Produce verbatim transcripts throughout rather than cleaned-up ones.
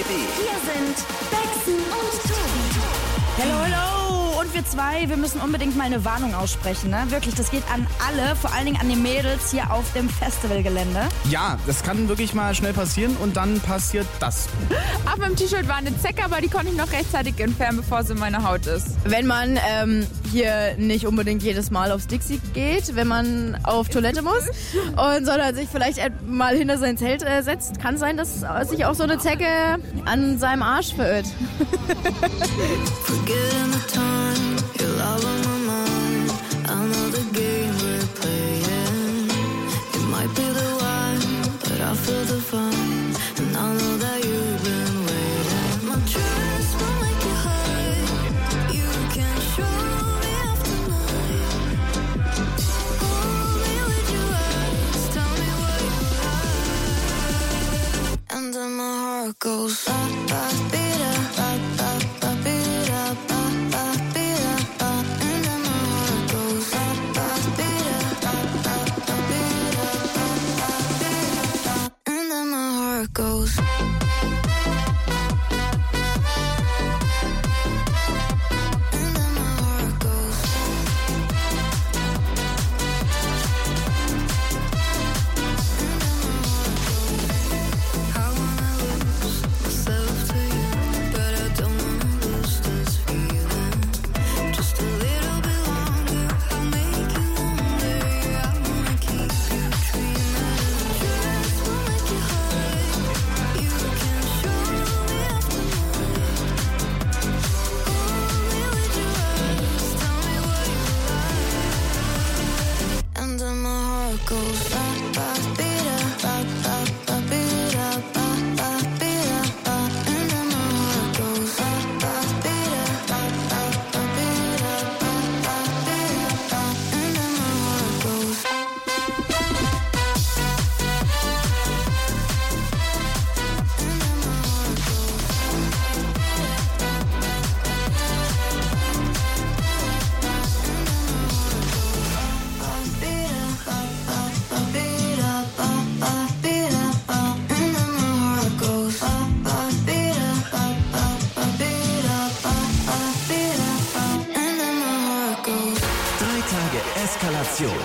B. Hier sind Bexen und Tobi. Hello, hello! Und wir zwei, wir müssen unbedingt mal eine Warnung aussprechen, ne? Wirklich, das geht an alle, vor allen Dingen an die Mädels hier auf dem Festivalgelände. Ja, das kann wirklich mal schnell passieren und dann passiert das. Auf meinem T-Shirt war eine Zecke, aber die konnte ich noch rechtzeitig entfernen, bevor sie in meine Haut ist. Wenn man ähm, hier nicht unbedingt jedes Mal aufs Dixie geht, wenn man auf Toilette muss und sondern sich vielleicht mal hinter sein Zelt äh, setzt, kann sein, dass sich auch so eine Zecke an seinem Arsch verirrt. Forgetting the time, your love on my mind. I know the game we're playing. It might be the one, but I feel divine. And I know that you've been waiting. My trust will make you high. You can show me off tonight. Hold me with your eyes. Tell me what you like. And then my heart goes ba ba beat up, ba ba ba beat up, ba ba beat up, ba. And then my heart goes ba ba beat up, ba ba ba beat up, ba ba beat up, ba. And then my heart goes. Eskalation.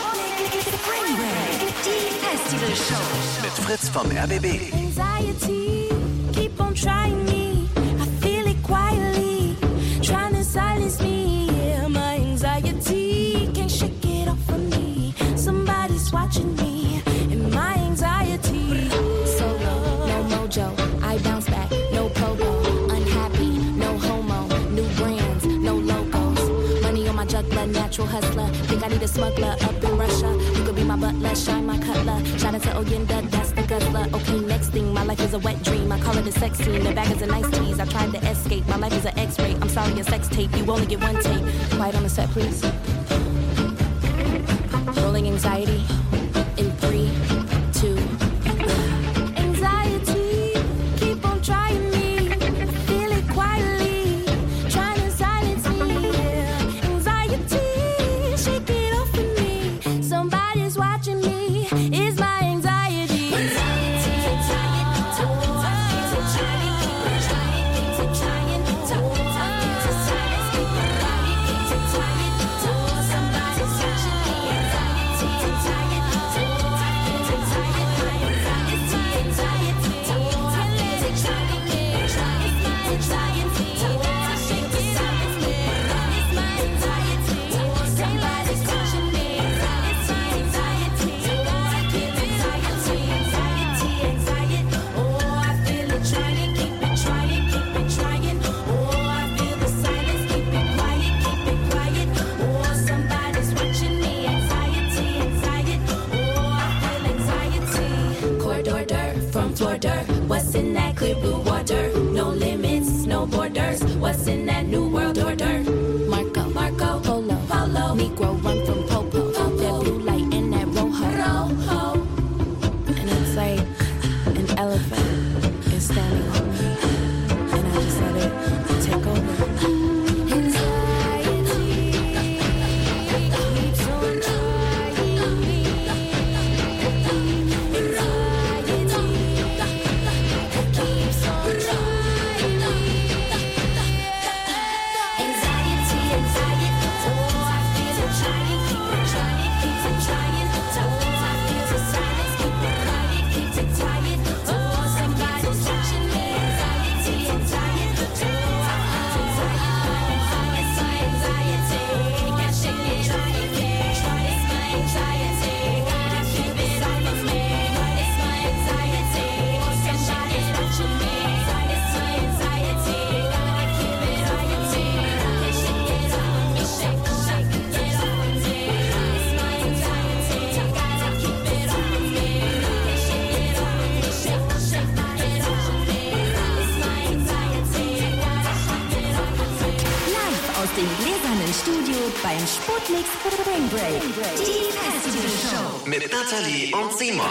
Die Festivalshow. Mit Fritz vom R B B. Anxiety, keep on trying me. I feel it quietly, trying to silence me. Yeah, my anxiety can't shake it off of me. Somebody's watching me, and my anxiety. Solo, no mojo, I bounce back, no pogo. Unhappy, no homo, new brands, no logos. Money on my juggler, natural hustler. Think I need a smuggler up in Russia. You could be my butler, shine my cutler. Shout out to Oyenda, that's the guzzler. Okay, next thing, my life is a wet dream. I call it a sex scene, the bag is a nice tease. I tried to escape, my life is an x-ray. I'm sorry, a sex tape, you only get one tape. Quiet on the set, please. Rolling anxiety in three, two, Anxiety, keep on trying me. I feel it quietly, trying to silence me. Yeah, anxiety, shake it off of me. Somebody's watching me. It's my anxiety. Anxiety, what's in that clear blue water? No limits, no borders. What's in that new world order? Marco, Marco, Polo, Polo. Negro run from Popo. Popo. That blue light in that rojo. Rojo. And it's like an elephant is standing on me. And I just let it take over. Anxiety keeps on trying me. Sputnik Spring Break. Die Festival Show. Mit Nathalie und Simon.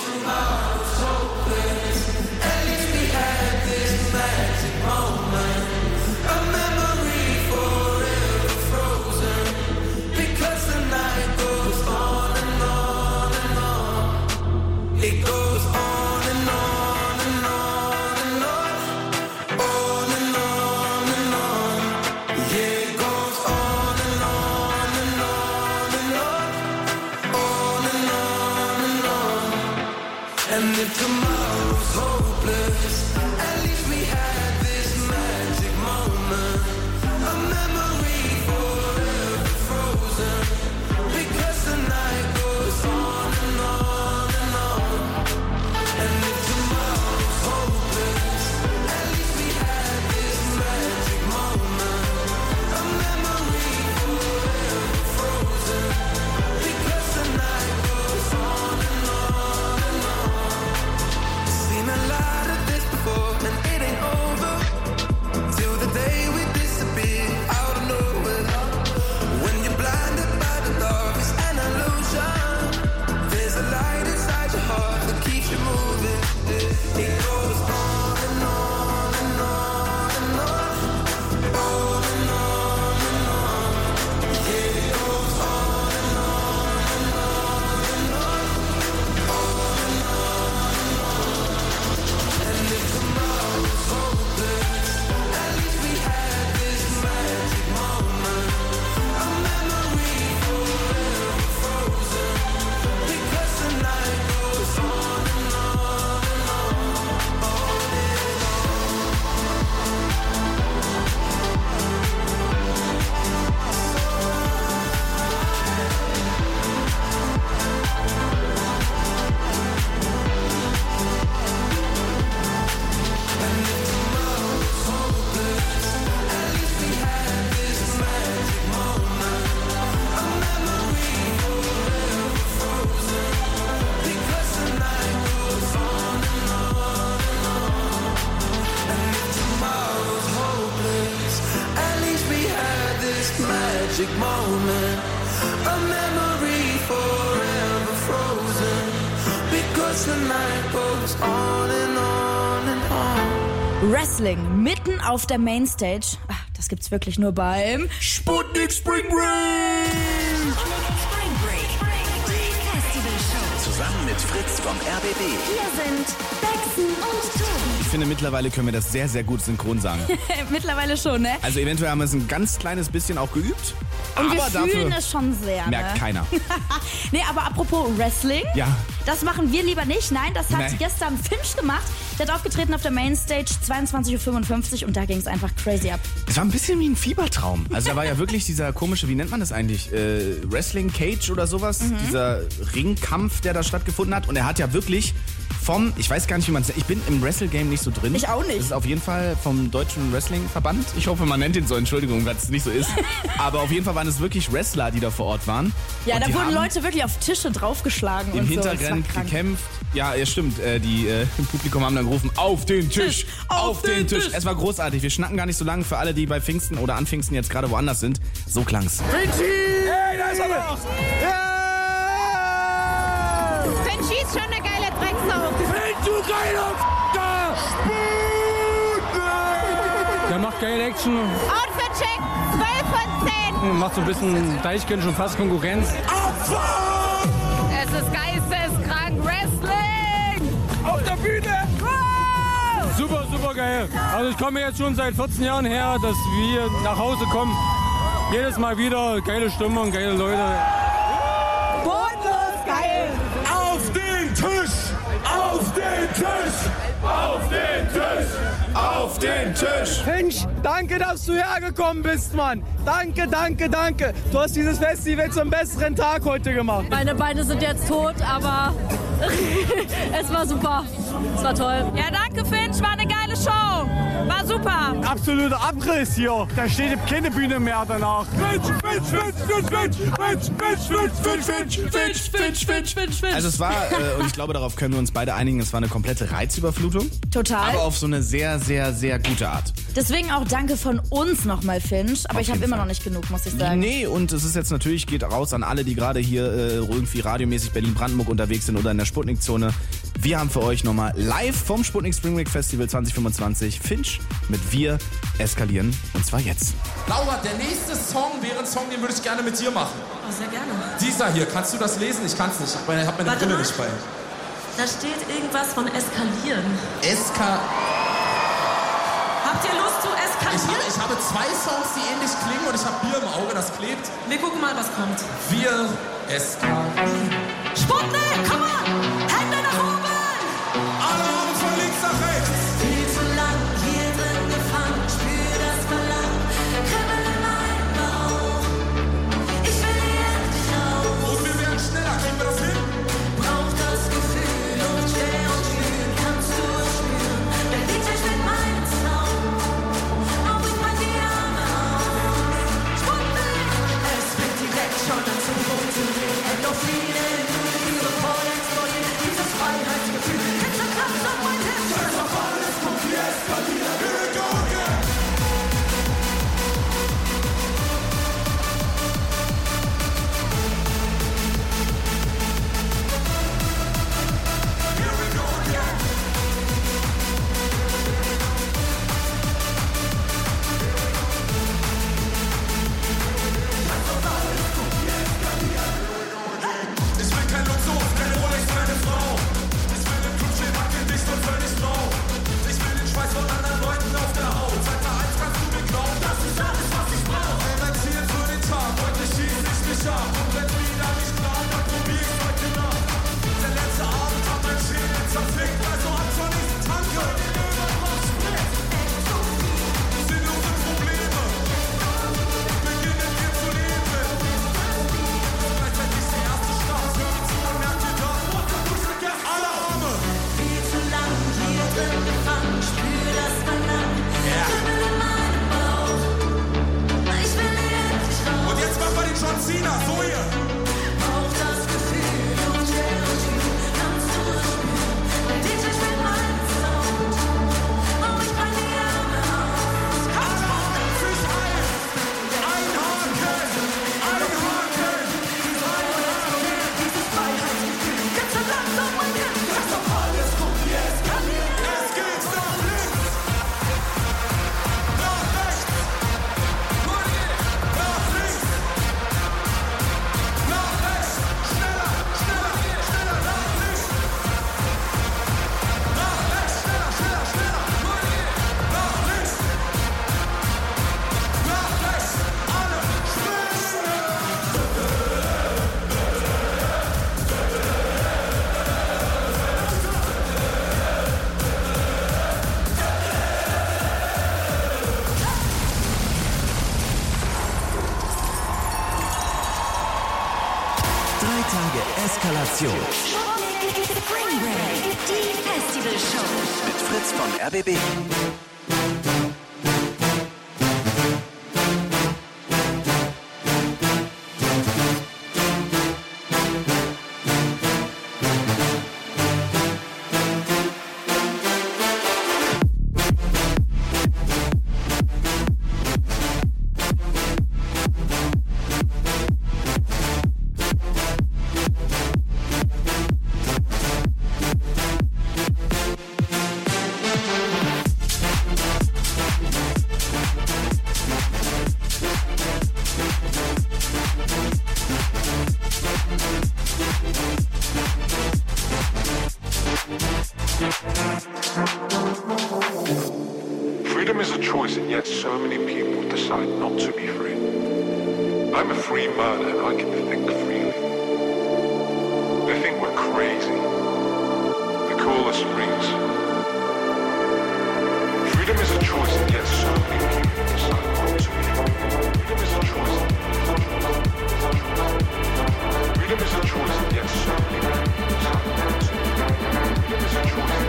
Wrestling mitten auf der Mainstage. Ach, das gibt's wirklich nur beim Sputnik Spring Break. Spring Break. Die Festival Show. Zusammen mit Fritz vom R B B. Hier sind Bexen und Tobi. Ich finde, mittlerweile können wir das sehr, sehr gut synchron sagen. Mittlerweile schon, ne? Also eventuell haben wir es ein ganz kleines bisschen auch geübt. Und aber wir fühlen dafür es schon sehr, merkt ne? keiner. Nee, aber apropos Wrestling, Ja. das machen wir lieber nicht. Nein, das hat Nee. gestern Finch gemacht. Der hat aufgetreten auf der Mainstage, zweiundzwanzig Uhr fünfundfünfzig und da ging es einfach crazy ab. Es war ein bisschen wie ein Fiebertraum. Also da war ja wirklich dieser komische, wie nennt man das eigentlich? Äh, Wrestling Cage oder sowas? Mhm. Dieser Ringkampf, der da stattgefunden hat. Und er hat ja wirklich vom, ich weiß gar nicht, wie man es nennt. Ich bin im Wrestle-Game nicht so drin. Ich auch nicht. Das ist auf jeden Fall vom Deutschen Wrestling-Verband. Ich hoffe, man nennt ihn so. Entschuldigung, wenn es nicht so ist. Aber auf jeden Fall waren es wirklich Wrestler, die da vor Ort waren. Ja, Und da die wurden haben Leute wirklich auf Tische draufgeschlagen im und so. Das war Hintergrund krank. gekämpft. Ja, ja, stimmt. Äh, die äh, im Publikum haben dann gerufen, auf den Tisch, Tisch, auf, auf den, den Tisch. Tisch. Es war großartig. Wir schnacken gar nicht so lange für alle, die bei Pfingsten oder an Pfingsten jetzt gerade woanders sind. So klang's. Hey, da ist er noch! Finchi ist schon eine geile Drecksau. Hey, du geiler F***er! Der macht geile Action, Outfit-Check, zwölf von zehn. macht so ein bisschen Deichkind schon fast Konkurrenz. Es ist geisteskrank Wrestling. Auf der Bühne! Super, super geil. Also ich komme jetzt schon seit vierzehn Jahren her, dass wir nach Hause kommen. Jedes Mal wieder geile Stimmung, geile Leute. Bodenlos geil. Auf den Tisch! Auf den Tisch! Auf den Tisch! Auf den Tisch! Finch, danke, dass du hergekommen bist, Mann. Danke, danke, danke. Du hast dieses Festival zum besseren Tag heute gemacht. Meine Beine sind jetzt tot, aber es war super. Es war toll. Ja, danke Finch, war eine geile Show. War super. Absoluter Abriss hier. Da steht keine Bühne mehr danach. Finch, Finch, Finch, Finch, Finch, Finch, Finch, Finch, Finch, Finch, Finch, Finch, Finch, Finch. Also es war, äh, und ich glaube, darauf können wir uns beide einigen, es war eine komplette Reizüberflutung. Total. Aber auf so eine sehr, sehr, sehr gute Art. Deswegen auch danke von uns nochmal, Finch. Aber Auf ich habe jeden immer Fall. noch nicht genug, muss ich sagen. Nee, und es ist jetzt natürlich, geht raus an alle, die gerade hier äh, irgendwie radiomäßig Berlin-Brandenburg unterwegs sind oder in der Sputnik-Zone. Wir haben für euch nochmal live vom Sputnik Spring Break Festival zwanzig fünfundzwanzig Finch mit Wir eskalieren. Und zwar jetzt. Laura, der nächste Song wäre ein Song, den würde ich gerne mit dir machen. Oh, sehr gerne. Dieser hier, kannst du das lesen? Ich kann es nicht, ich habe meine, hab meine Warte Brille mal. nicht bei. Da steht irgendwas von eskalieren. Eska... Habt ihr Lust zu Ich eskalieren? habe, ich habe zwei Songs, die ähnlich klingen und ich habe Bier im Auge, das klebt. Wir gucken mal, was kommt. Wir eskalieren. Sputnik, komm on! Hände nach oben! Alle Arme von links nach rechts. Viel zu lang hier drin gefangen, spür das Verlangen, Kribbeln in meinem Bauch. Ich will hier endlich raus. Und wir werden schneller, kriegen wir das hin? Brauch das Gefühl und schwer und schön kannst du es spüren. Der D J spielt meinen Sound, auch ich breite die Arme aus. Sputnik! Es fängt direkt schon an zu funktionieren. Endorphine in Blut, voll explodieren. Dieses Freiheitsgefühl, Hitze klappt auf mein Herz. Scheiß auf alles, kommt wir eskalieren. Here we go again. Here we go again. Ich will kein Luxus, keine Rolex, keine Frau. Ich will im Club stehen, dicht und völlig blau. Ich will den Schweiß von anderen Leuten auf der Haut. Seit der Eins kannst du mir glauben, das ist alles, was ich brauch. Ein Ziel für den Tag, heute schieß ich mich ab. Und wenn wieder nicht klar, dann probier ich's heute nach. Der letzte Abend hat mein Schädel zerfickt, also ab zur nächsten Tanke. Sinnlose Probleme beginnen hier zu leben. Gleichzeitig die erste Stadt, hört zu und merkt ihr das. What the push against alle Arme. Viel zu lang hier drin gefangen, spür das Verlangen, Kribbeln in meinem Bauch. Ich will hier endlich raus. Und jetzt machen wir den John Cena, so hier. Brauch das Gefühl und schwer und schön kannst du es spüren. Der D J spielt meinen Sound, auch ich breite die Arme aus. Alle Arme sich ein. Einhaken, einhaken. Dieses Freiheitsgefühl, jetzt so langsam mein Herz. Scheiß auf alles, kommt wir eskalieren. Es geht nach links, nach rechts, nach links, nach rechts. Schneller, schneller, schneller, nach links. Nach rechts, schneller, schneller, schneller. Nach links. Nach rechts, alle schneller. Drei Tage Eskalation Spring Break, die Festivalshow. mit Fritz vom R B B. Freedom is a choice, and yet so many people decide not to be free. I'm a free man, and I can think freely. They think we're crazy. They call us freaks. Freedom is a choice, and yet so many people decide not to be free. Freedom is a choice. Freedom is a choice, and yet so many people decide not to be free. Freedom is a choice.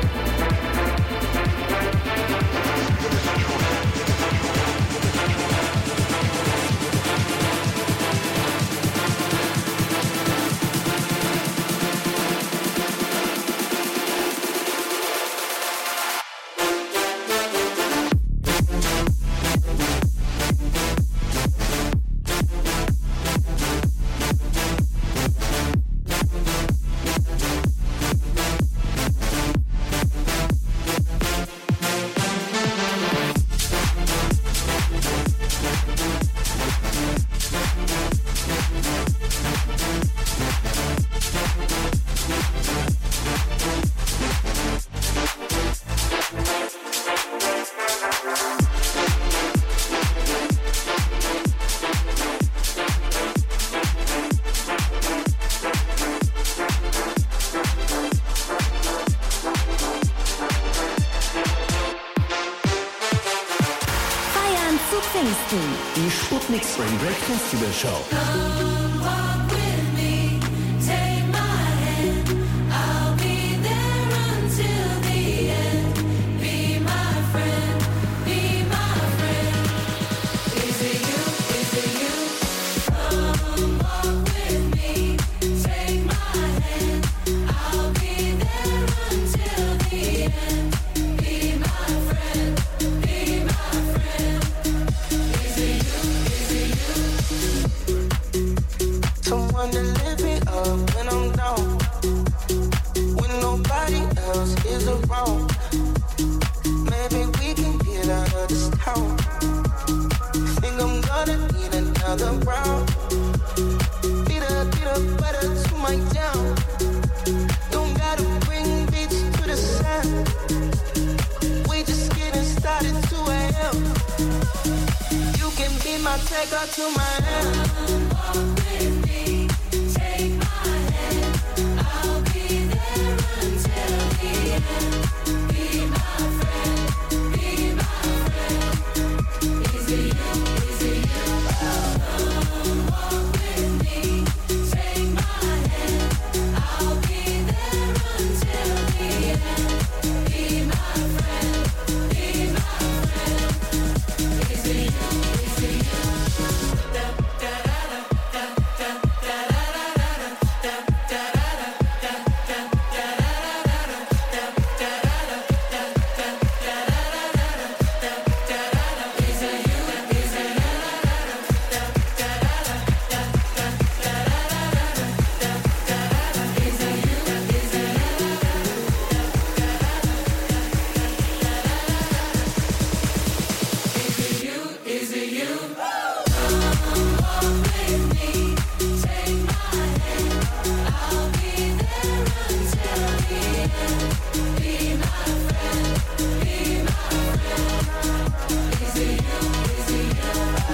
du die Sputnik Spring Break Festival Show. Come walk with me, take my hand. I'll be there until the end. Be my friend, be my friend. Is it you? Is it you? Come walk with me, take my hand. I'll be there until the end. Be my friend, be my friend. Is it you? Is it you? Someone to lift me up when I'm down, when nobody else is around. Maybe we can get out of this town. Think I'm gonna need another round. Beat up, beat up, butter to my town. Don't gotta bring beats to the sound. We just getting started, two a.m. You can be my taker to my hand. Walk with me, take my hand. I'll be there until the end. Be my friend, be my friend. Is it you? Is it you? Come walk with me, take my hand. I'll be there until the end. Be my friend, be my friend. Is it you? Is it you? Is it you? Come walk with me, take my hand. I'll be there until the end. Be my friend, be my friend. Is it you? Is it you?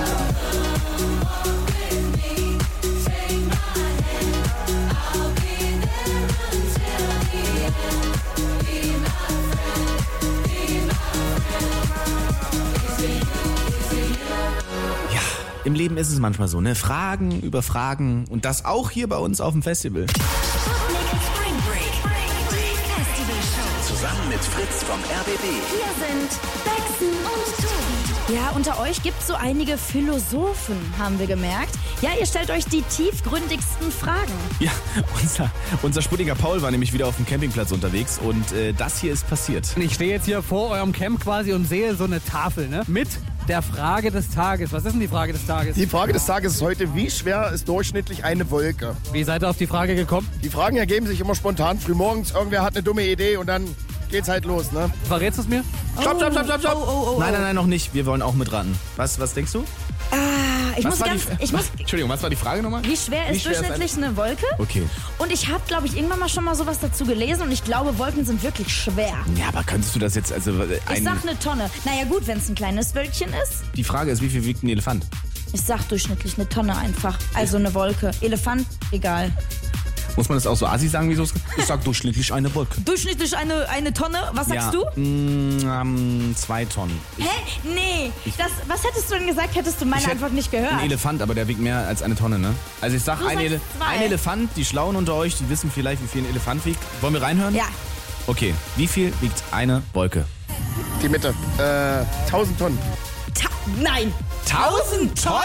Come walk with me, take my hand. I'll be there until the end. Be my friend, be my friend. Is it you? Is it you? Ja, im Leben ist es manchmal so, ne? Fragen über Fragen und das auch hier bei uns auf dem Festival. Sputnik Spring Break. Die Festival Show. Zusammen mit Fritz vom R B B. Hier sind Bexen und Tobi. Ja, unter euch gibt es so einige Philosophen, haben wir gemerkt. Ja, ihr stellt euch die tiefgründigsten Fragen. Ja, unser, unser Sputniker Paul war nämlich wieder auf dem Campingplatz unterwegs und äh, das hier ist passiert. Ich stehe jetzt hier vor eurem Camp quasi und sehe so eine Tafel, ne? Mit der Frage des Tages. Was ist denn die Frage des Tages? Die Frage des Tages ist heute, wie schwer ist durchschnittlich eine Wolke? Wie seid ihr auf die Frage gekommen? Die Fragen ergeben sich immer spontan. Frühmorgens, irgendwer hat eine dumme Idee und dann geht's halt los, ne? Verrätst du es mir? Stopp, stopp, stopp, stopp, stopp! Oh, oh, oh, Nein, oh. nein, nein, noch nicht. Wir wollen auch mitraten. Was, was denkst du? Ah, ich was muss war ganz, die, ich was, muss, Entschuldigung, was war die Frage nochmal? wie schwer Wie ist schwer ist durchschnittlich eine Wolke? Okay. Und ich habe, glaube ich, irgendwann mal schon mal sowas dazu gelesen und ich glaube, Wolken sind wirklich schwer. Ja, aber könntest du das jetzt, also äh, Ich ein, sag eine Tonne. Naja gut, wenn es ein kleines Wölkchen ist. die Frage ist, wie viel wiegt ein Elefant? Ich sag durchschnittlich eine Tonne einfach. Also eine Wolke. Elefant, egal. Muss man das auch so assi sagen, wie so es Ich sag durchschnittlich eine Wolke. Durchschnittlich eine, eine Tonne, was sagst ja, du? mh, ähm, zwei Tonnen. Hä? Nee. Das, was hättest du denn gesagt, hättest du meine Ich hätt- Antwort nicht gehört? Ein Elefant, aber der wiegt mehr als eine Tonne, ne? Also ich sag, Du ein, sagst Ele zwei. ein Elefant, die Schlauen unter euch, die wissen vielleicht, wie viel ein Elefant wiegt. Wollen wir reinhören? Ja. Okay, wie viel wiegt eine Wolke? Die Mitte. Äh, tausend Tonnen. Ta Nein. Tausend Tonnen?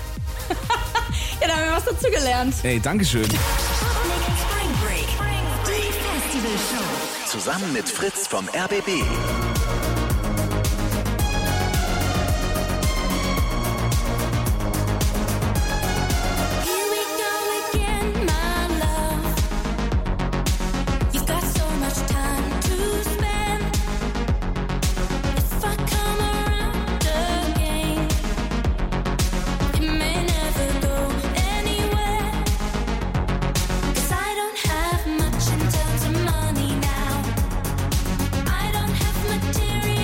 Ja, da haben wir was dazu gelernt. Ey, dankeschön. Sputnik Spring Break. Die Festival Show. Zusammen mit Fritz vom R B B. Here we go again, my love. You've got so much time to spend. If I come around again, it may never go anywhere. 'Cause I don't have much in terms of money now. I don't have material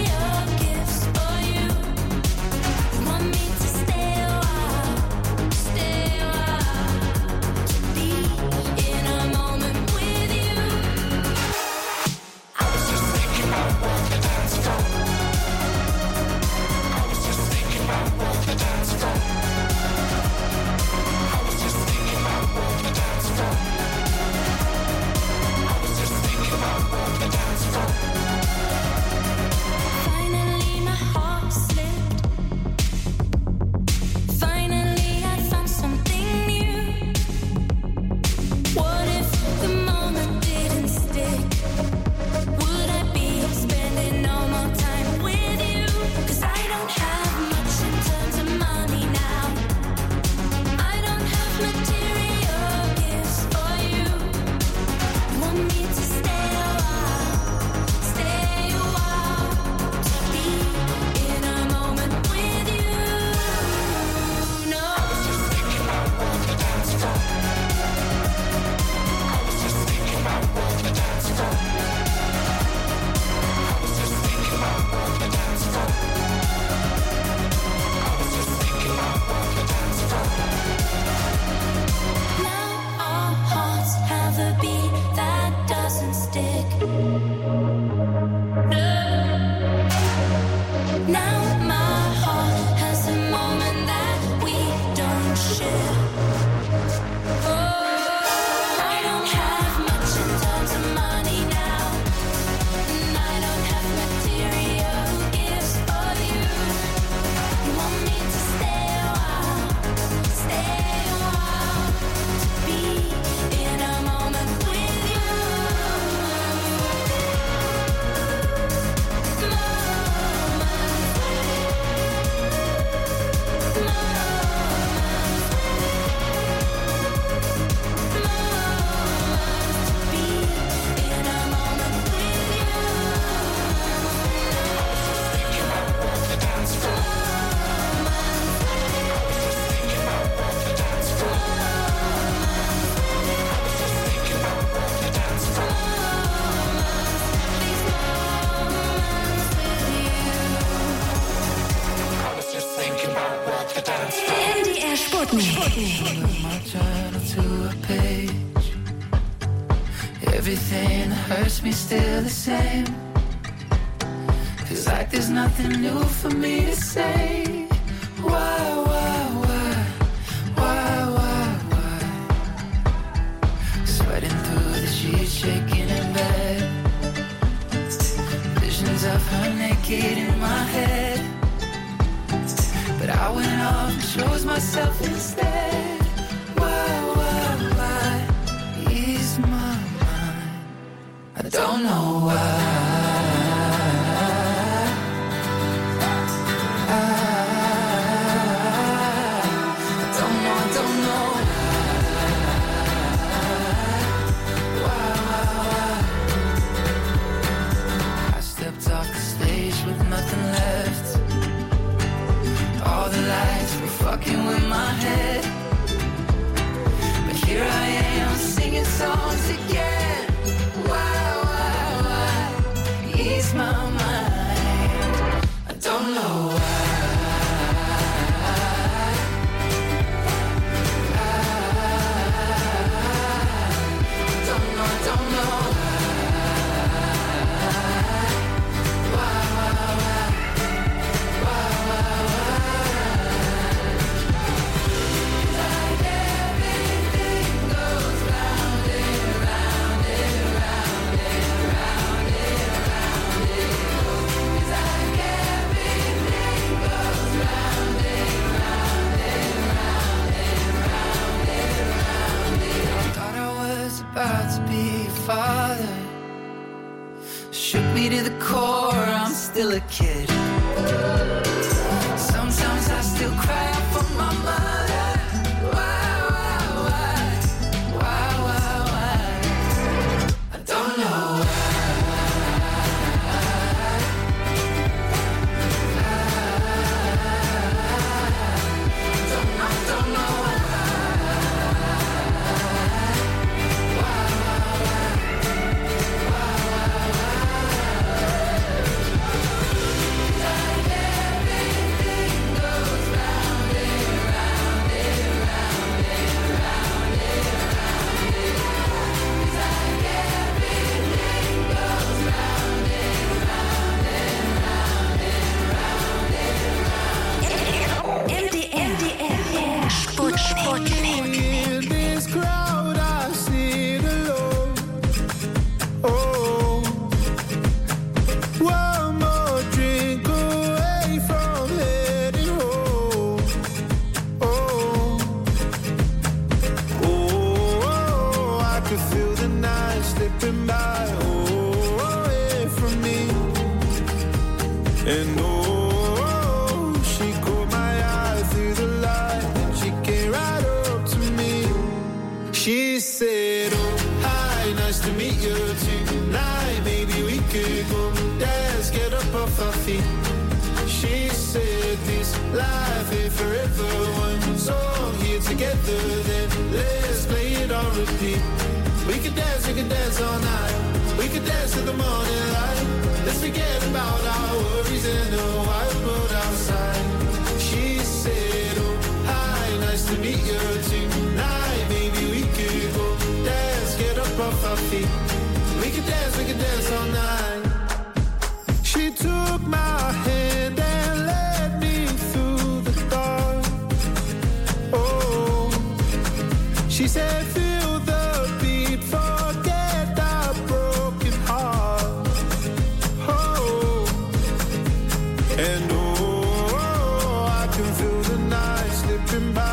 Sputnik. My journal to a page. Everything that hurts me still the same. Feels like there's nothing new for me to say. Why, why, why, why, why, why? Sweating through the sheets, shaking in bed. Visions of her naked in my head. But I went off and chose myself instead. Why, why, why? Ease my mind. I don't know why. Fucking with my head, but here I am singing songs again. Why, why, why? Ease my mind. I don't know why. I don't know, I don't know why, why, why, why, why, why? About to be a father. Shook me to the core, I'm still a kid. Sometimes I still cry out for my mother. Why, why, why? Why, why, why? I don't know why. I don't know, I don't know why. In this crowd I sit alone. Oh, one more drink away from heading home. Oh, oh, I could feel the night slipping by. Oh, away from me. And oh, she caught my eye through the light. Right up to me. She said, oh, hi, nice to meet you tonight. Maybe we could go dance, get up off our feet. She said, this life ain't forever. One song here together, then let's play it on repeat. We could dance, we could dance all night. We could dance till the morning light. Let's forget about our worries in the wild world outside. She said, oh, nice to meet you tonight. Maybe we could go dance, get up off our feet. We could dance, we could dance all night. She took my hand and led me through the dark. Oh, she said, feel the beat, forget our broken heart. Oh, and oh, I can feel the night slipping by.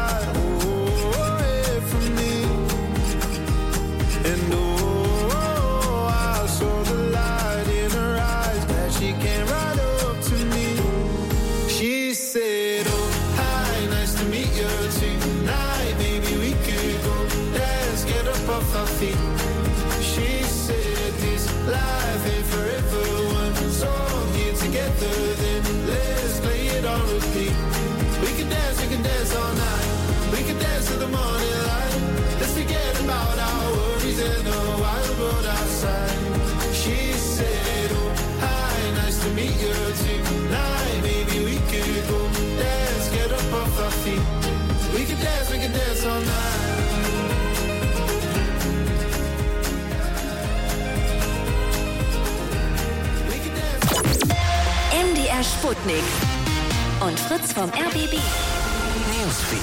She said this life ain't forever. One song here together, then let's play it on repeat. We can dance, we can dance all night. We can dance till the morning light. Let's forget about our worries and the wild world outside. She said, oh, hi, nice to meet you tonight. Maybe we could go dance, get up off our feet. We can dance, we all night. M D R Sputnik und Fritz vom R B B. Newsfeed.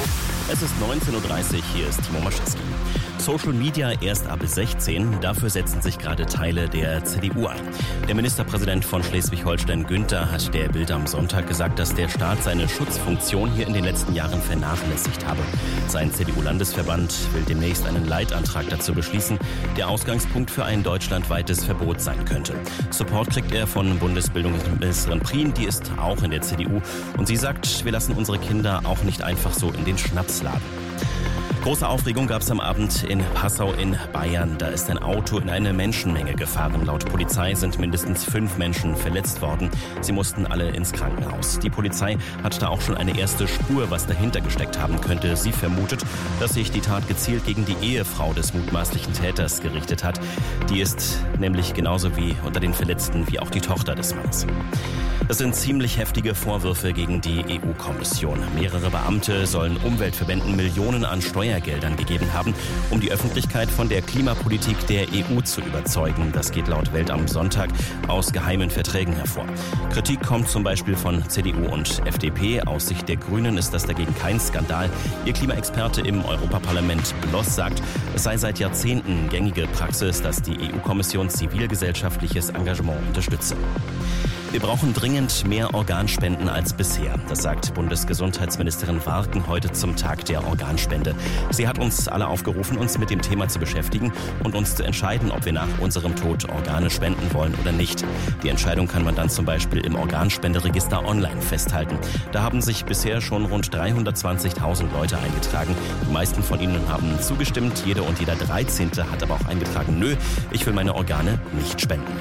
Es ist neunzehn Uhr dreißig, hier ist Timo Maschewski. Social Media erst ab sechzehn, dafür setzen sich gerade Teile der C D U ein. Der Ministerpräsident von Schleswig-Holstein, Günther, hat der Bild am Sonntag gesagt, dass der Staat seine Schutzfunktion hier in den letzten Jahren vernachlässigt habe. Sein C D U-Landesverband will demnächst einen Leitantrag dazu beschließen, der Ausgangspunkt für ein deutschlandweites Verbot sein könnte. Support kriegt er von Bundesbildungsministerin Prien, die ist auch in der C D U. Und sie sagt, wir lassen unsere Kinder auch nicht einfach so in den Schnapsladen. Große Aufregung gab es am Abend in Passau in Bayern. Da ist ein Auto in eine Menschenmenge gefahren. Laut Polizei sind mindestens fünf Menschen verletzt worden. Sie mussten alle ins Krankenhaus. Die Polizei hat da auch schon eine erste Spur, was dahinter gesteckt haben könnte. Sie vermutet, dass sich die Tat gezielt gegen die Ehefrau des mutmaßlichen Täters gerichtet hat. Die ist nämlich genauso wie unter den Verletzten wie auch die Tochter des Mannes. Das sind ziemlich heftige Vorwürfe gegen die E U-Kommission. Mehrere Beamte sollen Umweltverbänden Millionen an Steuergeldern gegeben haben, um die Öffentlichkeit von der Klimapolitik der E U zu überzeugen. Das geht laut Welt am Sonntag aus geheimen Verträgen hervor. Kritik kommt zum Beispiel von C D U und F D P. Aus Sicht der Grünen ist das dagegen kein Skandal. Ihr Klimaexperte im Europaparlament Bloss sagt, es sei seit Jahrzehnten gängige Praxis, dass die E U-Kommission zivilgesellschaftliches Engagement unterstütze. Wir brauchen dringend mehr Organspenden als bisher. Das sagt Bundesgesundheitsministerin Warken heute zum Tag der Organspende. Sie hat uns alle aufgerufen, uns mit dem Thema zu beschäftigen und uns zu entscheiden, ob wir nach unserem Tod Organe spenden wollen oder nicht. Die Entscheidung kann man dann zum Beispiel im Organspenderegister online festhalten. Da haben sich bisher schon rund dreihundertzwanzigtausend Leute eingetragen. Die meisten von ihnen haben zugestimmt. Jede und jeder dreizehnte hat aber auch eingetragen, nö, ich will meine Organe nicht spenden.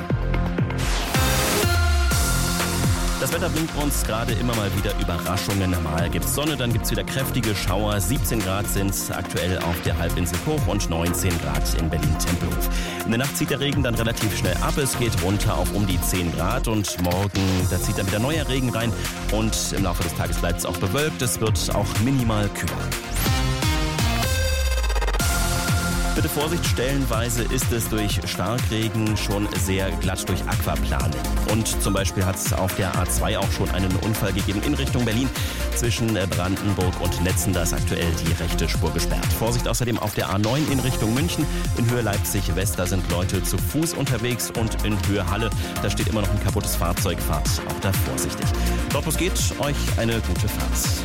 Das Wetter bringt uns gerade immer mal wieder Überraschungen. Mal gibt's Sonne, dann gibt's wieder kräftige Schauer. siebzehn Grad sind aktuell auf der Halbinsel Hoch und neunzehn Grad in Berlin-Tempelhof. In der Nacht zieht der Regen dann relativ schnell ab. Es geht runter auf um die zehn Grad und morgen, da zieht dann wieder neuer Regen rein. Und im Laufe des Tages bleibt es auch bewölkt. Es wird auch minimal kühler. Bitte Vorsicht, stellenweise ist es durch Starkregen schon sehr glatt durch Aquaplaning. Und zum Beispiel hat es auf der A zwei auch schon einen Unfall gegeben in Richtung Berlin. Zwischen Brandenburg und Netzen, da ist aktuell die rechte Spur gesperrt. Vorsicht außerdem auf der A neun in Richtung München. In Höhe Leipzig-West, da sind Leute zu Fuß unterwegs. Und in Höhe Halle, da steht immer noch ein kaputtes Fahrzeug. Fahrt auch da vorsichtig. Dort, wo es geht, euch eine gute Fahrt.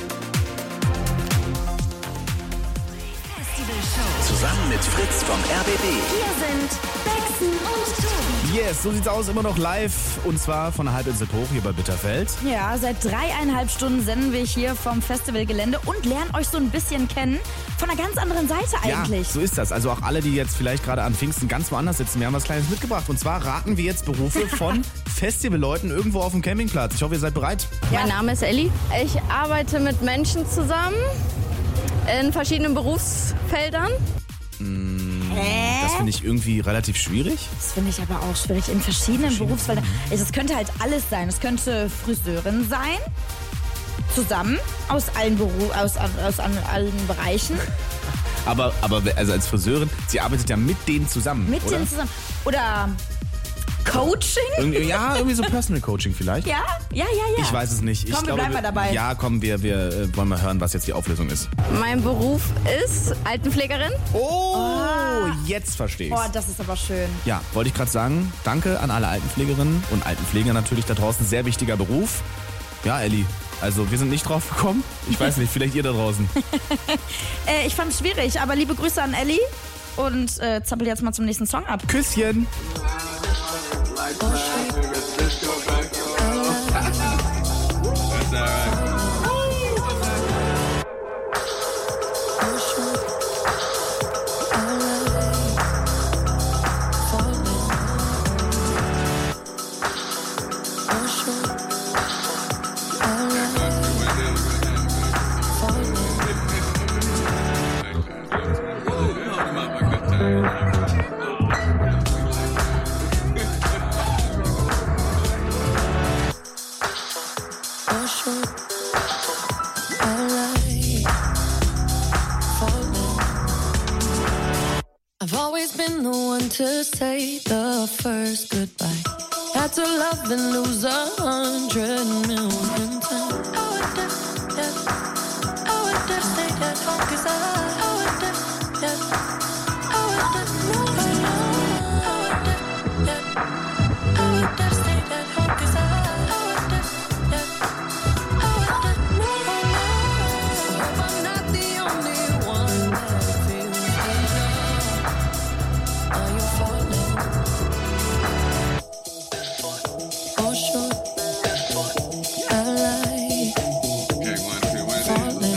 Zusammen mit Fritz vom R B B. Hier sind Bexen und Tobi. Yes, so sieht's aus, immer noch live. Und zwar von der Halbinsel Hoch hier bei Bitterfeld. Ja, seit dreieinhalb Stunden senden wir hier vom Festivalgelände und lernen euch so ein bisschen kennen. Von einer ganz anderen Seite eigentlich. Ja, so ist das. Also auch alle, die jetzt vielleicht gerade an Pfingsten ganz woanders sitzen, wir haben was Kleines mitgebracht. Und zwar raten wir jetzt Berufe von Festivalleuten irgendwo auf dem Campingplatz. Ich hoffe, ihr seid bereit. Mein Name ist Elli. Ich arbeite mit Menschen zusammen in verschiedenen Berufsfeldern. Hä? Das finde ich irgendwie relativ schwierig. Das finde ich aber auch schwierig. In verschiedenen Berufsfeldern. Es könnte halt alles sein. Es könnte Friseurin sein. Zusammen. Aus allen, Beru aus, aus, aus allen Bereichen. Aber, aber also als Friseurin, sie arbeitet ja mit denen zusammen, Mit oder? denen zusammen. Oder Coaching? Irgendwie, ja, irgendwie so Personal Coaching vielleicht. Ja, ja, ja, ja. Ich weiß es nicht. Ich Komm, wir glaube, bleiben mal dabei. Ja, komm, wir, wir äh, wollen mal hören, was jetzt die Auflösung ist. Mein Beruf ist Altenpflegerin. Oh, jetzt verstehe ich's. Oh, das ist aber schön. Ja, wollte ich gerade sagen, danke an alle Altenpflegerinnen und Altenpfleger natürlich da draußen. Sehr wichtiger Beruf. Ja, Elli, also wir sind nicht drauf gekommen. Ich weiß nicht, vielleicht ihr da draußen. äh, ich fand's schwierig, aber liebe Grüße an Elli und äh, zappel jetzt mal zum nächsten Song ab. Küsschen. I've always been the one to say the first goodbye. Had to love and lose a hundred million times. I would have, yeah. I would have stayed at home 'cause I, I would have, yeah. I would have moved along. I would have, yeah. I would have stayed at home 'cause I, I would have, yeah. I would have moved along. I hope I'm not the only one that feels enough. Are you falling? Oh, sure. I like falling.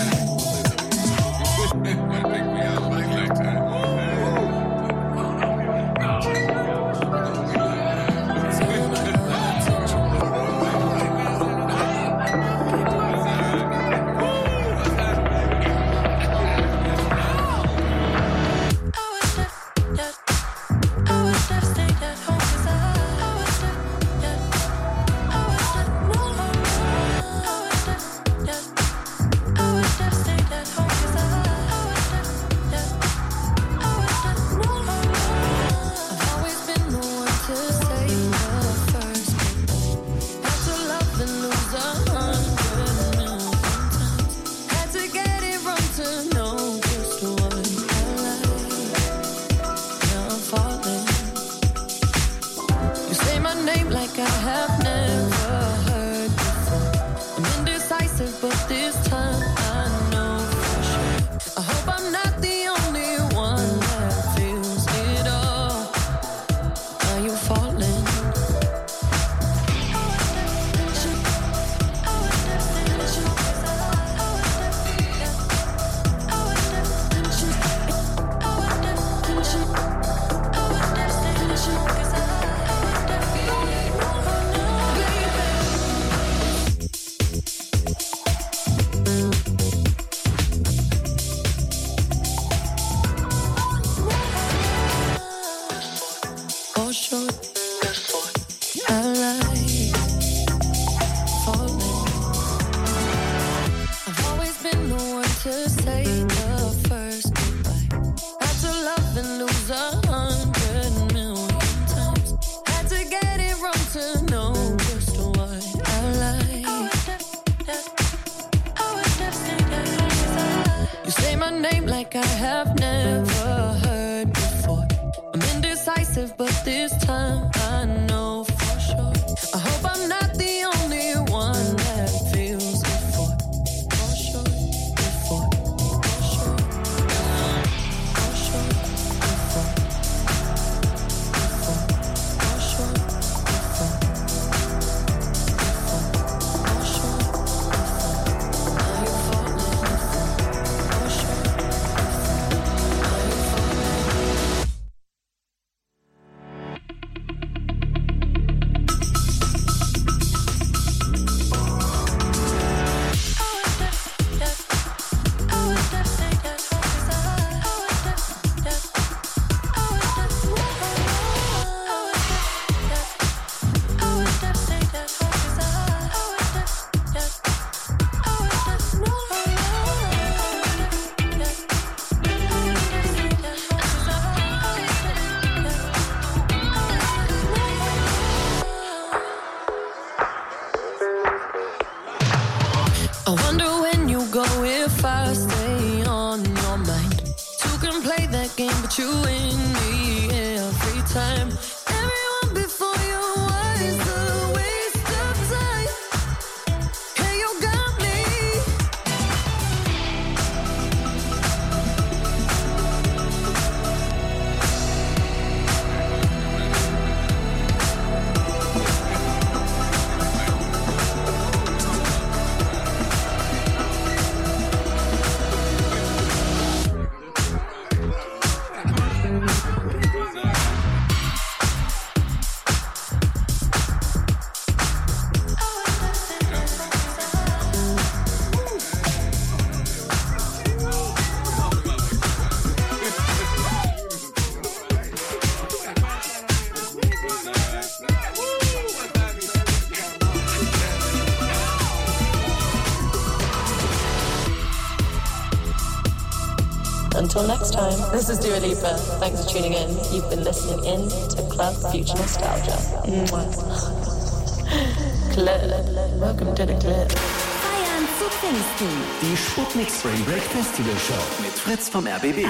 Until next time, this is Dua Lipa. Thanks for tuning in. You've been listening in to Club Future Nostalgia. Mwah. Club. Welcome to the club. Feiern zu Pfingsten. Die Sputnik Spring Break Festival Show mit Fritz vom R B B.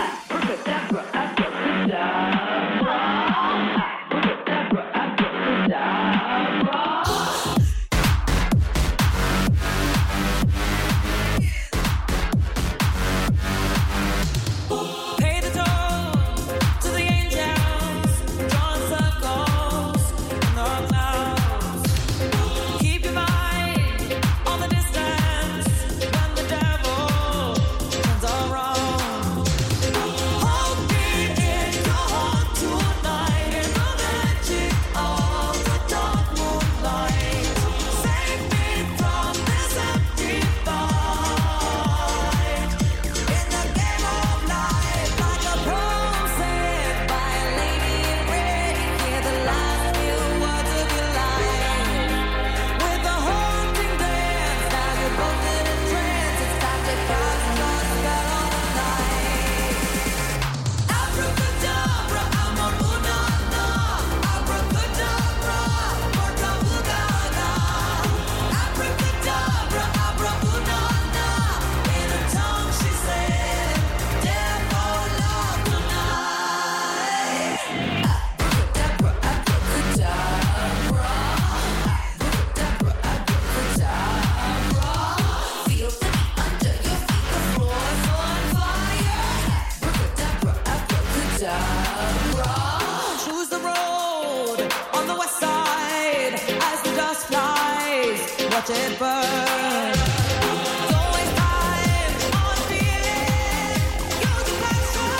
Choose the road on the west side as the dust flies. Watch it burn. Don't waste time on feeling. Use the passion.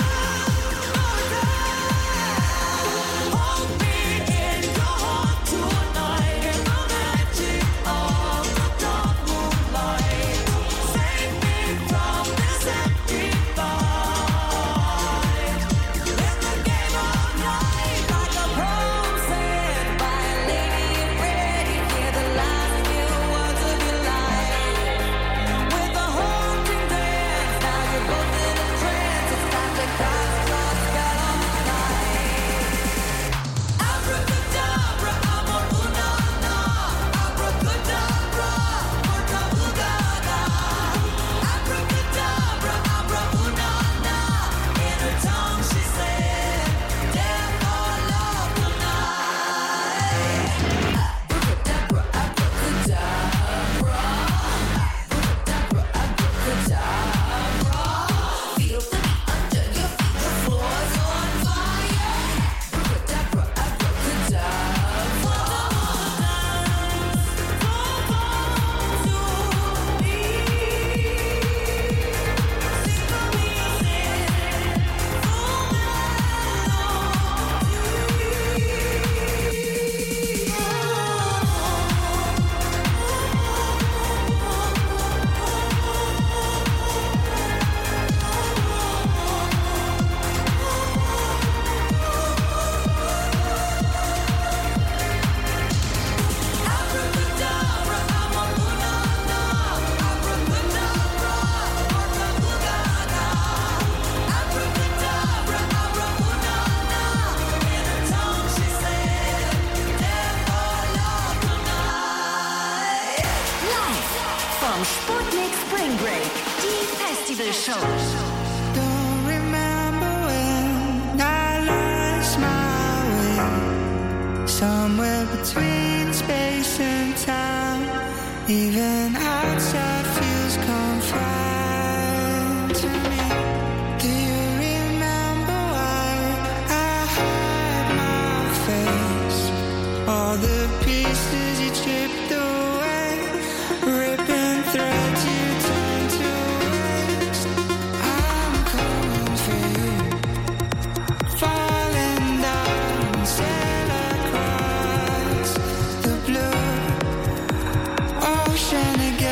Hold me in your heart tonight in the magic of the dark moonlight. Save me from this empty fight. In the game of life, like a poem said by a lady in red, you hear the last few words of your life. With a haunting dance, now you're both in a trance. It's time to cast your spell on the night. Abracadabra, amor una na. Abracadabra, porta bugada. Abracadabra, abra una na. In her tongue she said, death or love tonight. Abracadabra, abracadabra. Abracadabra, abracadabra. Feel the beat under your feet, the floor's on fire. Abracadabra, Vom Sputnik Spring Break. Die Festival Show. Don't remember when I lost my way. Somewhere between space and time. Even outside feels confined to me. Do you remember why I hide my face? All the pieces you chipped away, ripping threads you turned to waste. I'm coming for you, falling down, sail across the blue ocean again.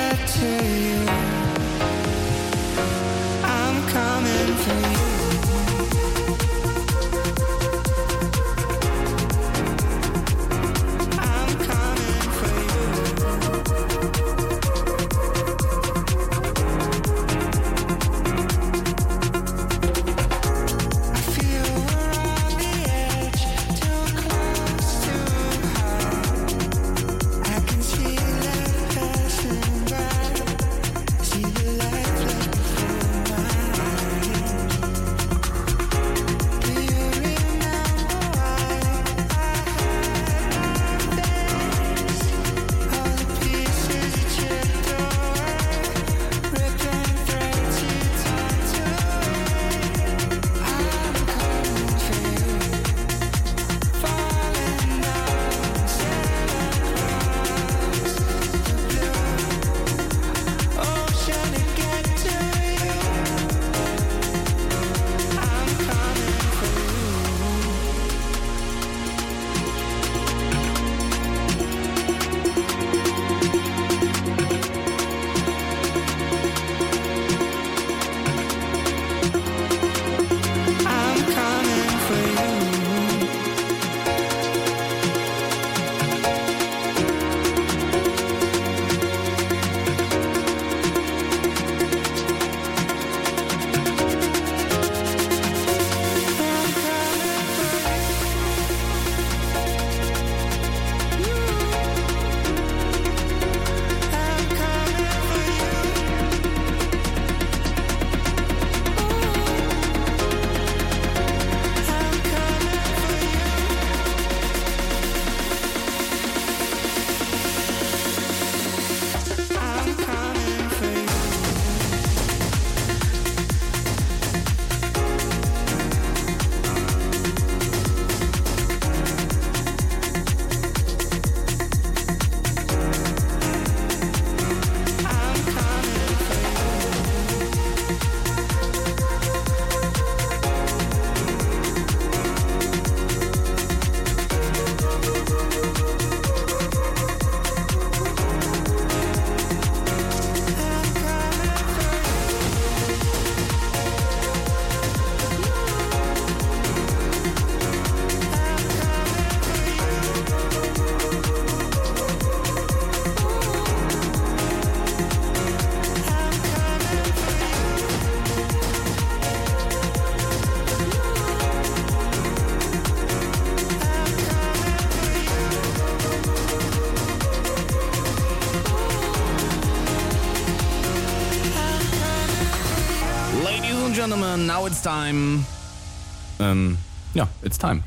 now it's time. Ähm, ja, it's time.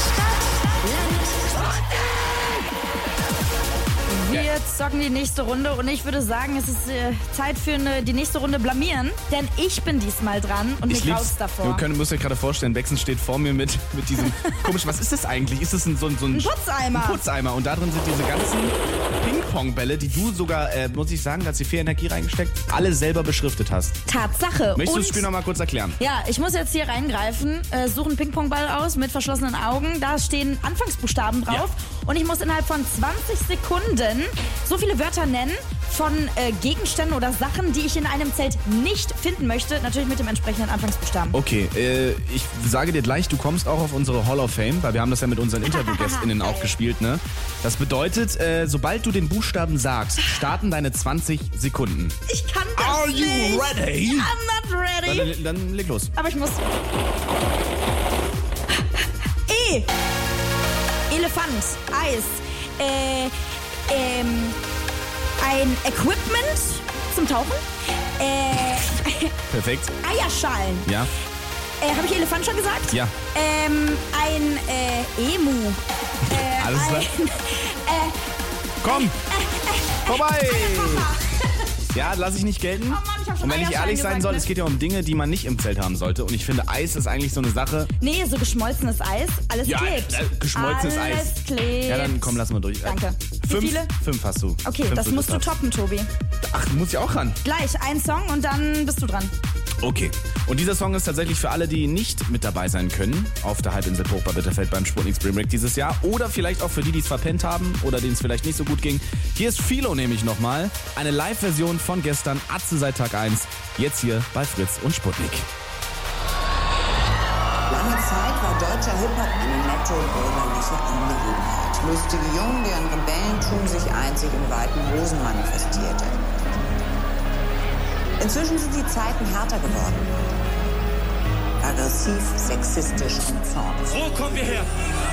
Wir zocken die nächste Runde und ich würde sagen, es ist äh, Zeit für eine, die nächste Runde blamieren, denn ich bin diesmal dran und Ich mir lieb's. graut's davor. Du könnt, müsst euch gerade vorstellen, Bexen steht vor mir mit, mit diesem komisch, was ist das eigentlich? Ist das ein, so, ein, so ein, Ein Putzeimer. Ein Putzeimer und da drin sind diese ganzen Ping-Pong-Bälle, die du sogar, äh, muss ich sagen, da hast du viel Energie reingesteckt, alle selber beschriftet hast. Tatsache. Möchtest du Und- das Spiel noch mal kurz erklären? Ja, ich muss jetzt hier reingreifen, äh, suche einen Ping-Pong-Ball aus mit verschlossenen Augen. Da stehen Anfangsbuchstaben drauf. Und ich muss innerhalb von zwanzig Sekunden so viele Wörter nennen von äh, Gegenständen oder Sachen, die ich in einem Zelt nicht finden möchte. Natürlich mit dem entsprechenden Anfangsbuchstaben. Okay, äh, ich sage dir gleich, du kommst auch auf unsere Hall of Fame, weil wir haben das ja mit unseren InterviewgästInnen auch gespielt, ne? Das bedeutet, äh, sobald du den Buchstaben sagst, starten deine zwanzig Sekunden. Ich kann das Are nicht. you ready? I'm not ready. Dann, dann leg los. Aber ich muss... E. Elefant. Eis. Äh, ähm... Ein Equipment zum Tauchen. Äh... Perfekt. Eierschalen. Ja, Äh, habe ich Elefant schon gesagt? ja. Ähm, ein äh, Emu. Äh, Alles klar. ein, äh, Komm! Vorbei! Ja, lass ich nicht gelten. Oh Mann, ich hab schon Und wenn ich Eierschalen ehrlich sein gesagt, soll, ne? es geht ja um Dinge, die man nicht im Zelt haben sollte. Und ich finde, Eis ist eigentlich so eine Sache. Nee, so geschmolzenes Eis. Alles Ja, klebt. äh, geschmolzenes Alles Eis. klebt. Ja, dann komm, lass mal durch. Danke. Wie Fünf, viele? Fünf hast du. Okay, Fünf das sind musst du das. toppen, Tobi. Ach, muss ich auch ran. Gleich, ein Song und dann bist du dran. Okay. Und dieser Song ist tatsächlich für alle, die nicht mit dabei sein können, auf der Halbinsel Hochbad Bitterfeld beim Sputnik Spring Break dieses Jahr. Oder vielleicht auch für die, die es verpennt haben oder denen es vielleicht nicht so gut ging. Hier ist Philo nämlich nochmal. Eine Live-Version von gestern, Atze seit Tag eins. Jetzt hier bei Fritz und Sputnik. Lange Zeit war deutscher Hip-Hop eine nette bürgerliche Angelegenheit. Lustige Jungen, deren Rebellentum sich einzig in weiten Hosen manifestierte. Inzwischen sind die Zeiten härter geworden. Aggressiv, sexistisch und zornig. Wo kommen wir her?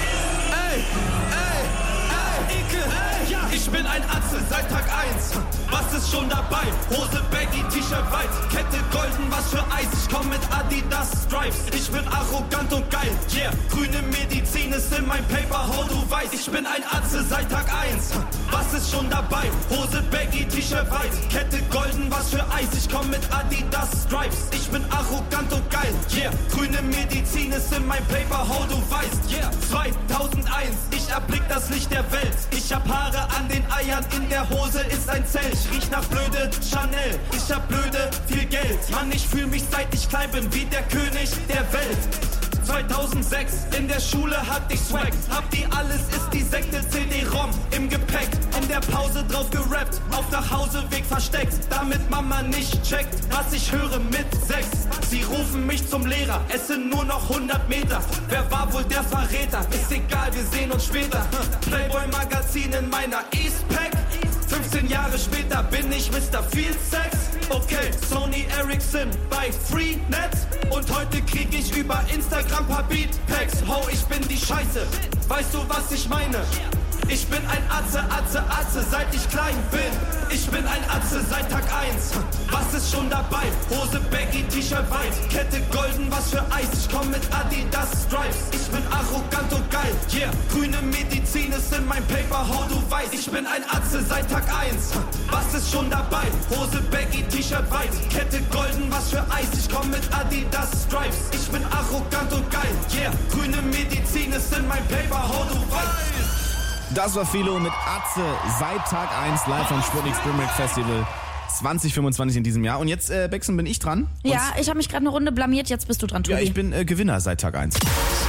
Ey, ey, ey, Ike, ey, ja, ich bin ein Atze seit Tag eins. Was ist schon dabei? Hose, Baggy, T-Shirt weiß, Kette golden, was für Eis. Ich komm mit Adidas Stripes. Ich bin arrogant und geil, yeah. Grüne Medizin ist in mein Paper, ho, du weißt. Ich bin ein Atze seit Tag eins. Was ist schon dabei? Hose, Baggy, T-Shirt weiß, Kette golden, was für Eis. Ich komm mit Adidas Stripes. Ich bin arrogant und geil, yeah. Grüne Medizin ist in mein Paper, ho, du weißt, yeah. zweitausendeins, ich erblick das Licht der Welt. Ich hab Haare an den Eiern, in der Hose ist ein Zelt. Ich riech nach blöde Chanel, ich hab blöde viel Geld. Mann, ich fühl mich seit ich klein bin wie der König der Welt. zweitausendsechs, in der Schule hatte ich Swag. Hab die alles ist die Sekte C D-ROM im Gepäck. In der Pause drauf gerappt, auf Nachhauseweg versteckt. Damit Mama nicht checkt, was ich höre mit sechs. Sie rufen mich zum Lehrer, es sind nur noch hundert Meter. Wer war wohl der Verräter? Ist egal, wir sehen uns später. Playboy-Magazin in meiner Eastpack. fünfzehn Jahre später bin ich Mister Field Sex. Okay, Sony Ericsson bei Freenet. Und heute krieg ich über Instagram paar Beatpacks. Ho, ich bin die Scheiße. Weißt du, was ich meine? Ich bin ein Atze, Atze, Atze, seit ich klein bin. Ich bin ein Atze seit Tag eins. Was ist schon dabei? Hose, Baggy, T-Shirt weiß, Kette golden, was für Eis. Ich komm mit Adidas Stripes. Ich bin arrogant und geil, yeah. Grüne Medizin ist in mein Paper, ho, du weißt. Ich bin ein Atze seit Tag eins. Was ist schon dabei? Hose, Baggy, T-Shirt weiß, Kette golden, was für Eis. Ich komm mit Adidas Stripes. Ich bin arrogant und geil, yeah. Grüne Medizin ist in mein Paper, ho, du weißt. Das war Philo mit Atze seit Tag eins live vom Sputnik Spring Break Festival zwanzig fünfundzwanzig in diesem Jahr. Und jetzt, äh, Bexen, bin ich dran. Und Ja, ich habe mich gerade eine Runde blamiert, jetzt bist du dran, Tobi. Ja, ich bin äh, Gewinner seit Tag eins.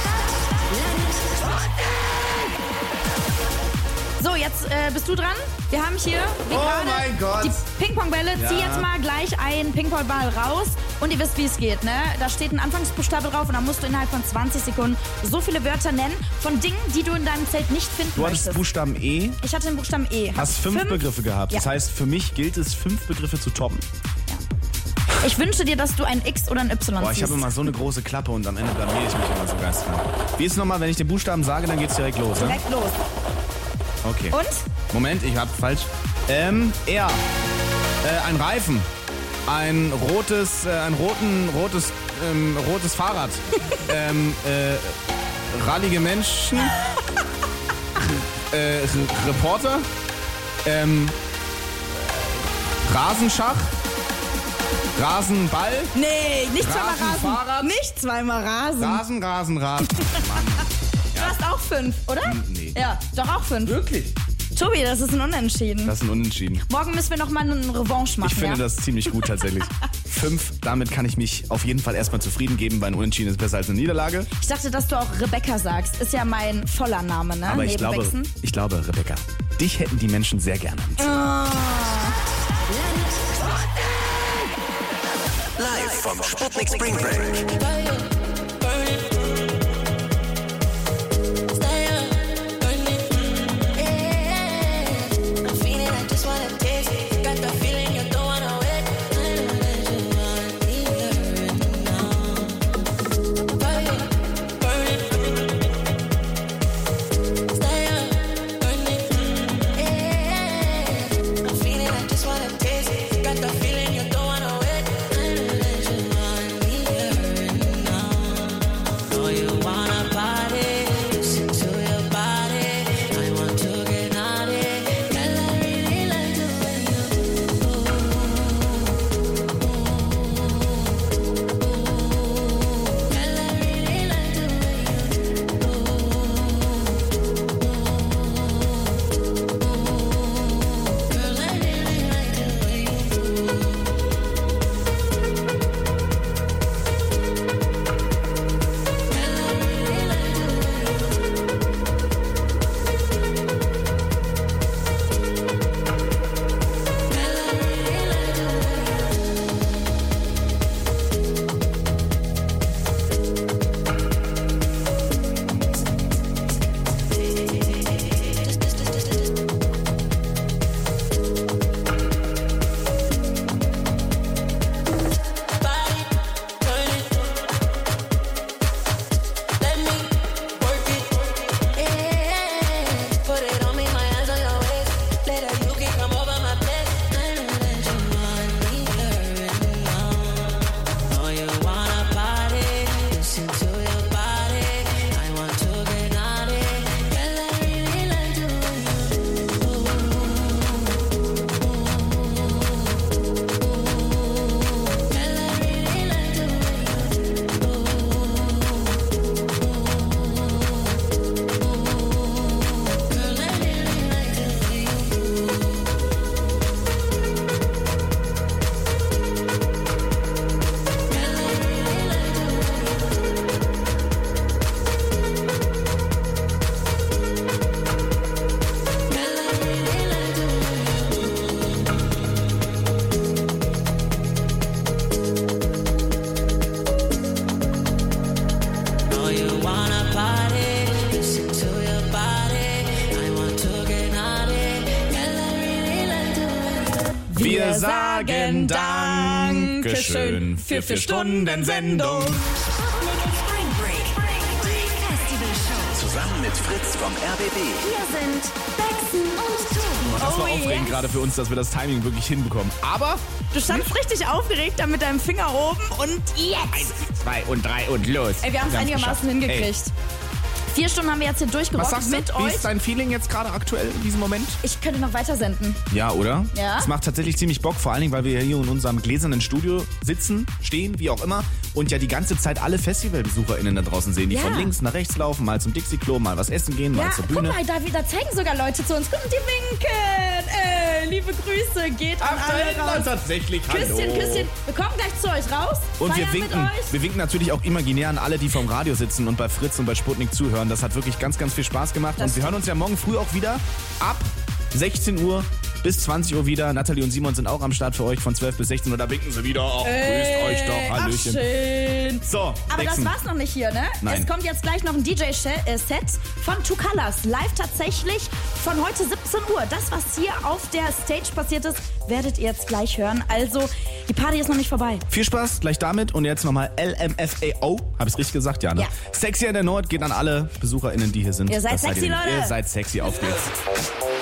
So, jetzt äh, bist du dran. Wir haben hier wie Oh gerade mein Gott. die Ping-Pong-Bälle. Zieh Ja. jetzt mal gleich einen Ping-Pong-Ball raus und ihr wisst, wie es geht, ne? Da steht ein Anfangsbuchstabe drauf und dann musst du innerhalb von zwanzig Sekunden so viele Wörter nennen von Dingen, die du in deinem Zelt nicht finden Du hattest möchtest. Buchstaben E, Ich hatte den Buchstaben E. hast fünf, Begriffe gehabt. Ja. Das heißt, für mich gilt es, fünf Begriffe zu toppen. Ich wünsche dir, dass du ein X oder ein Y Boah, ich ziehst. habe immer so eine große Klappe und am Ende blamiere ich mich immer so geistreich. Wie ist es nochmal, wenn ich den Buchstaben sage, dann geht's direkt los, ne? Direkt los. Okay. Und? Moment, ich hab falsch. Ähm, R. Äh, ein Reifen. Ein rotes, äh, ein roten, rotes ähm, rotes Fahrrad. ähm, äh, rallige Menschen. äh, R- Reporter. Ähm, Rasenschach. Rasenball. Nee, nicht zweimal Rasenfahrrad. Rasen. Nicht zweimal Rasen. Rasen, Rasen, Rasen. Mann. Du hast auch fünf, oder? Nee. Ja, doch auch fünf. Wirklich? Tobi, das ist ein Unentschieden. Das ist ein Unentschieden. Morgen müssen wir nochmal eine Revanche machen, Ich finde ja? das ziemlich gut tatsächlich. Fünf, damit kann ich mich auf jeden Fall erstmal zufrieden geben, weil ein Unentschieden ist besser als eine Niederlage. Ich dachte, dass du auch Rebecca sagst. Ist ja mein voller Name, ne? Aber ich Neben glaube, Wechsen. ich glaube, Rebecca, dich hätten die Menschen sehr gerne. Live vom Sputnik Spring Break. Wir sagen Dankeschön für vier Stunden Sendung. Zusammen mit Fritz vom R B B. Hier sind Bexen und Tobi. Das war Oh, aufregend yes. gerade für uns, dass wir das Timing wirklich hinbekommen. Aber Du standst richtig aufgeregt da mit deinem Finger oben und jetzt. zwei und drei und los. Ey, wir haben es einigermaßen geschafft. hingekriegt. Vier Stunden haben wir jetzt hier Ey, durchgerockt was sagst du? mit Wie euch. ist dein Feeling jetzt gerade aktuell in diesem Moment? Ich könnte noch weiter senden. Ja, oder? Ja. Es macht tatsächlich ziemlich Bock, vor allen Dingen, weil wir hier in unserem gläsernen Studio sitzen, stehen, wie auch immer, und ja die ganze Zeit alle FestivalbesucherInnen da draußen sehen, die Ja. von links nach rechts laufen, mal zum Dixie-Klo, mal was essen gehen, mal Ja, zur guck Bühne. mal, da, da zeigen sogar Leute zu uns. Guck mal, die winken. Ey, liebe Grüße, geht an Ach, alle da raus. hinten tatsächlich, hallo. Küsschen, Küsschen. Wir kommen gleich zu euch raus. Und wir feiern winken, mit euch. wir winken natürlich auch imaginär an alle, die vom Radio sitzen und bei Fritz und bei Sputnik zuhören. Das hat wirklich ganz, ganz viel Spaß gemacht. Das und wir hören uns ja morgen früh auch wieder ab sechzehn Uhr bis zwanzig Uhr wieder. Nathalie und Simon sind auch am Start für euch von zwölf bis sechzehn Uhr. Da winken sie wieder. Ach, grüßt euch doch. Hallöchen. Ach, schön. So, Aber Dixon. das war's noch nicht hier, ne? Nein. Es kommt jetzt gleich noch ein D J-Set von Two Colors. Live tatsächlich von heute siebzehn Uhr. Das, was hier auf der Stage passiert ist, werdet ihr jetzt gleich hören. Also, die Party ist noch nicht vorbei. Viel Spaß gleich damit und jetzt nochmal L M F A O. Hab ich's richtig gesagt, ja, ne? Ja. Sexy an der Nord geht an alle BesucherInnen, die hier sind. Ihr seid Das sexy, ihr, Leute. Ihr seid sexy, auf geht's.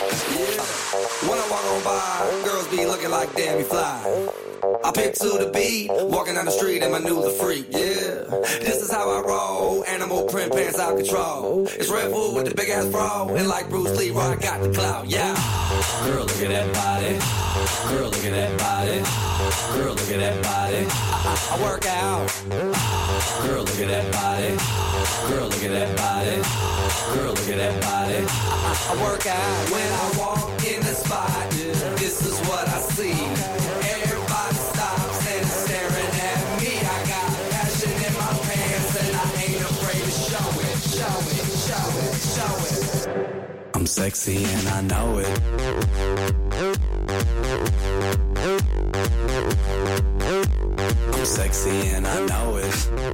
When I walk on by, girls be looking like damn you fly. I pick to the beat, walking down the street and my new the freak, yeah. This is how I roll, animal print pants out control. It's Red Bull with the big ass bro, and like Bruce Lee, I got the clout, yeah. Girl, look at that body. Girl, look at that body. Girl, look at that body. I, I, I work out. Girl, look at that body. Girl, look at that body. Girl, look at that body. I, I, I work out when I walk in the spot. This is what I see. Everybody stops and is staring at me. I got passion in my pants and I ain't afraid to show it, show it, show it, show it. I'm sexy and I know it. I'm sexy and I know it.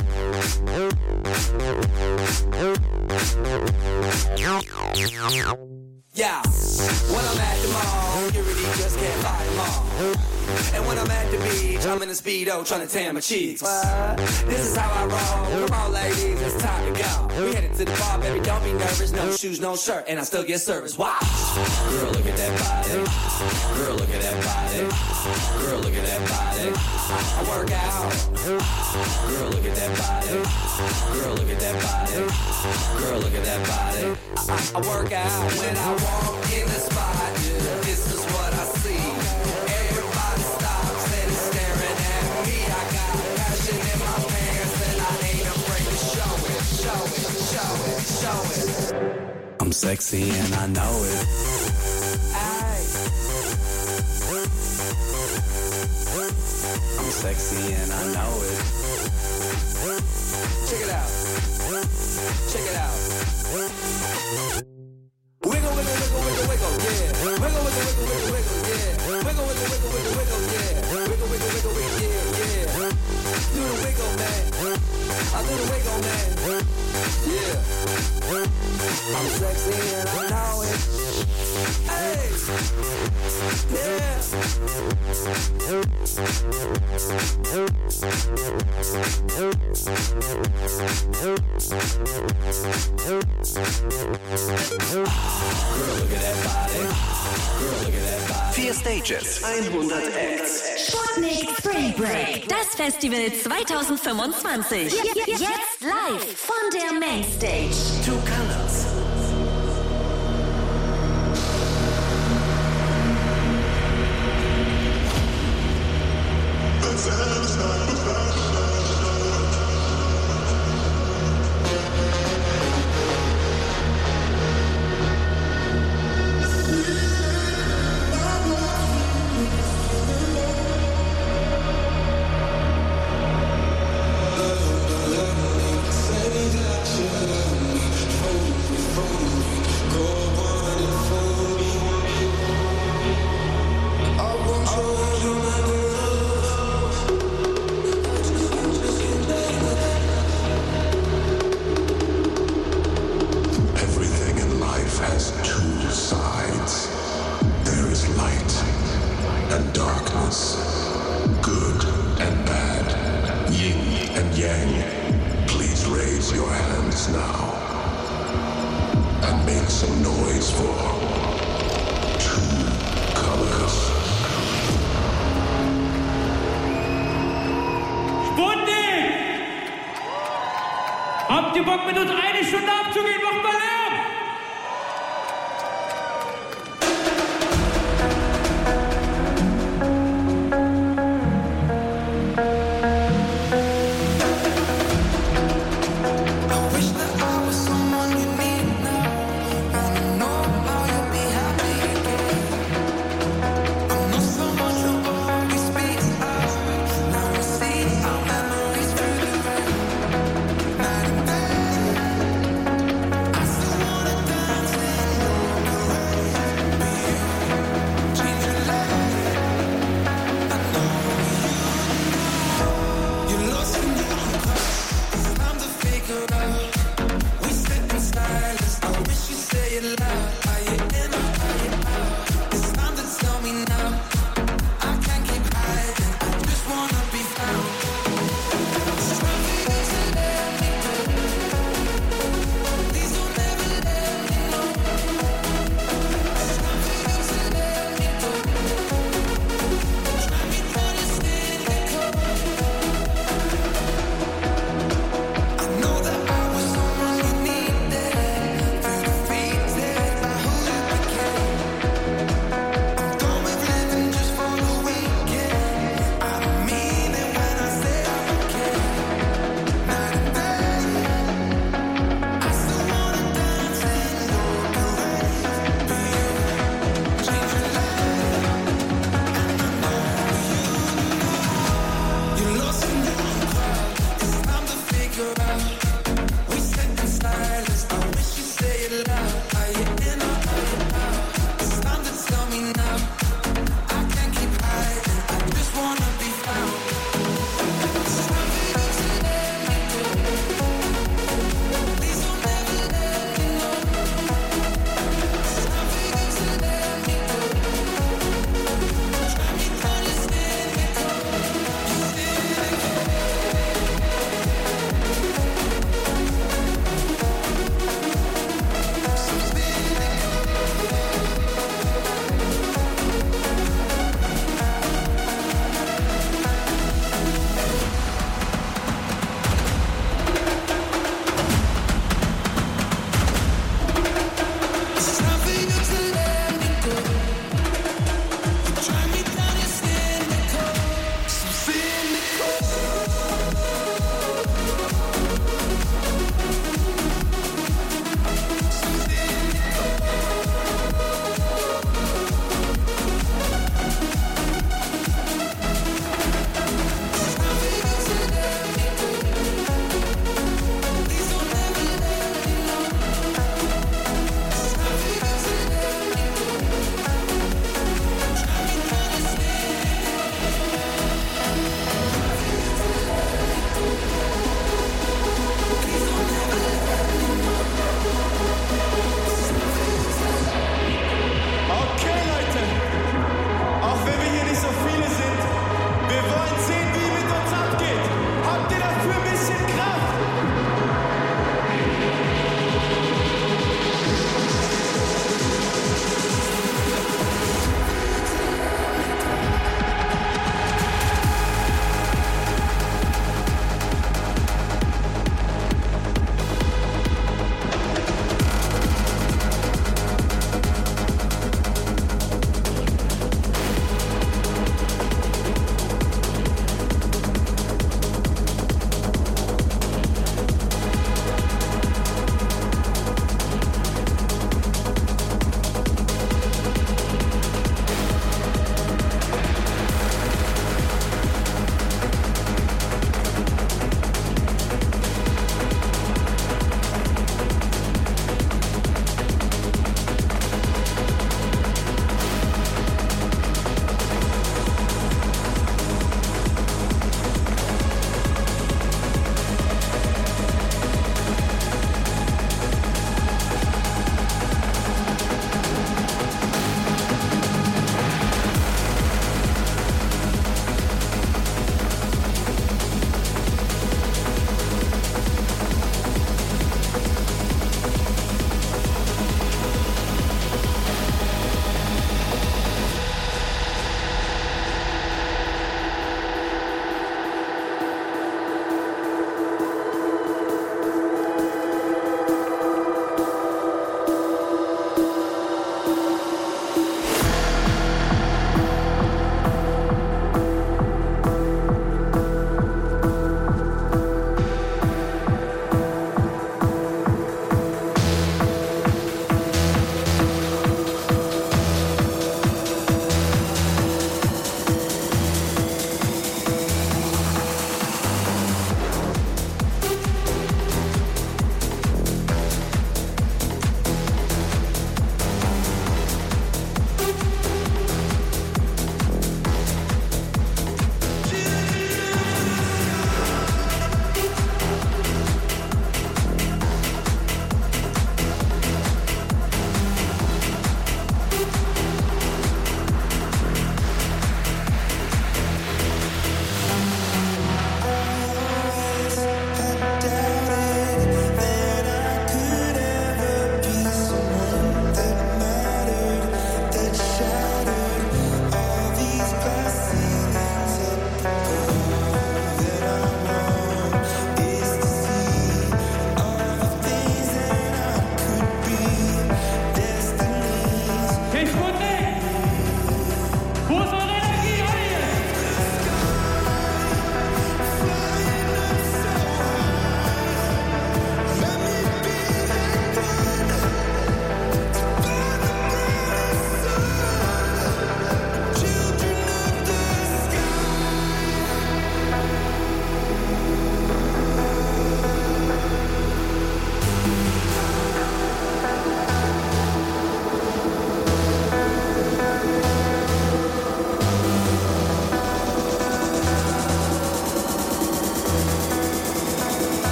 Yeah, when I'm at the mall, security just can't fight them all. And when I'm at the beach, I'm in a Speedo trying to tan my cheeks. What? This is how I roll. Come on, ladies, it's time to go. We headed to the bar, baby, don't be nervous. No shoes, no shirt, and I still get service. Watch. Girl, look at that body. Girl, look at that body. Girl, look at that body. I, I work out. Girl, look at that body. Girl, look at that body. Girl, look at that body. I, I, I work out when I walk in the spot. This is what I see. Everybody stops and is staring at me. I got passion in my pants and I ain't afraid to show it, show it, show it, show it. I'm sexy and I know it. Aye. I'm sexy and I know it. Check it out. Check it out. Wiggle, wiggle, wiggle, wiggle, wiggle, yeah. Wiggle, wiggle, wiggle, wiggle, wiggle, yeah. Wiggle, wiggle, wiggle, wiggle, wiggle, yeah. Wiggle, wiggle, wiggle, wiggle, yeah, yeah. Do the wiggle, man. I do the wiggle, man. Yeah. I'm sexy and I know it. Hey. Yeah. Vier Stages, hundert Acts. Sputnik Spring Break, das Festival zwanzig fünfundzwanzig. Jetzt live von der Mainstage. Two Colors. Habt ihr Bock mit uns eine Stunde abzugehen? Macht mal Lärm!